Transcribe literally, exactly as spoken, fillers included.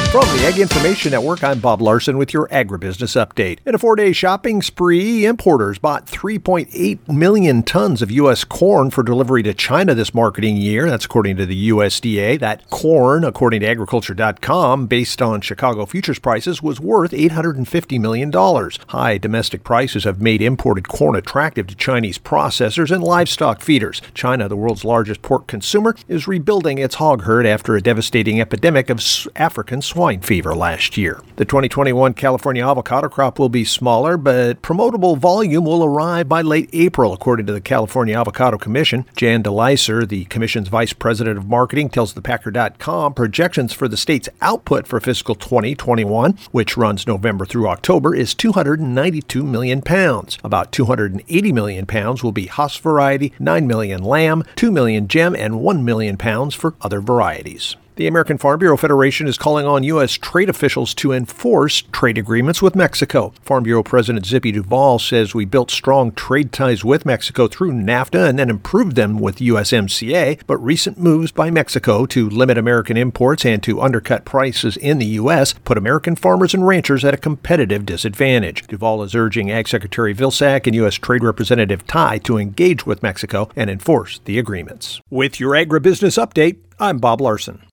From the Ag Information Network, I'm Bob Larson with your agribusiness update. In a four-day shopping spree, importers bought three point eight million tons of U S corn for delivery to China this marketing year. That's according to the U S D A. That corn, according to agriculture dot com, based on Chicago futures prices, was worth eight hundred fifty million dollars. High domestic prices have made imported corn attractive to Chinese processors and livestock feeders. China, the world's largest pork consumer, is rebuilding its hog herd after a devastating epidemic of African swine fever last year. The twenty twenty-one California avocado crop will be smaller, but promotable volume will arrive by late April, according to the California Avocado Commission. Jan DeLyser, the commission's vice president of marketing, tells the Packer dot com projections for the state's output for fiscal twenty twenty-one, which runs November through October, is two hundred ninety-two million pounds. About two hundred eighty million pounds will be Hass variety, nine million lamb, two million gem, and one million pounds for other varieties. The American Farm Bureau Federation is calling on U S trade officials to enforce trade agreements with Mexico. Farm Bureau President Zippy Duvall says we built strong trade ties with Mexico through NAFTA and then improved them with U S M C A, but recent moves by Mexico to limit American imports and to undercut prices in the U S put American farmers and ranchers at a competitive disadvantage. Duvall is urging Ag Secretary Vilsack and U S Trade Representative Tai to engage with Mexico and enforce the agreements. With your agribusiness update, I'm Bob Larson.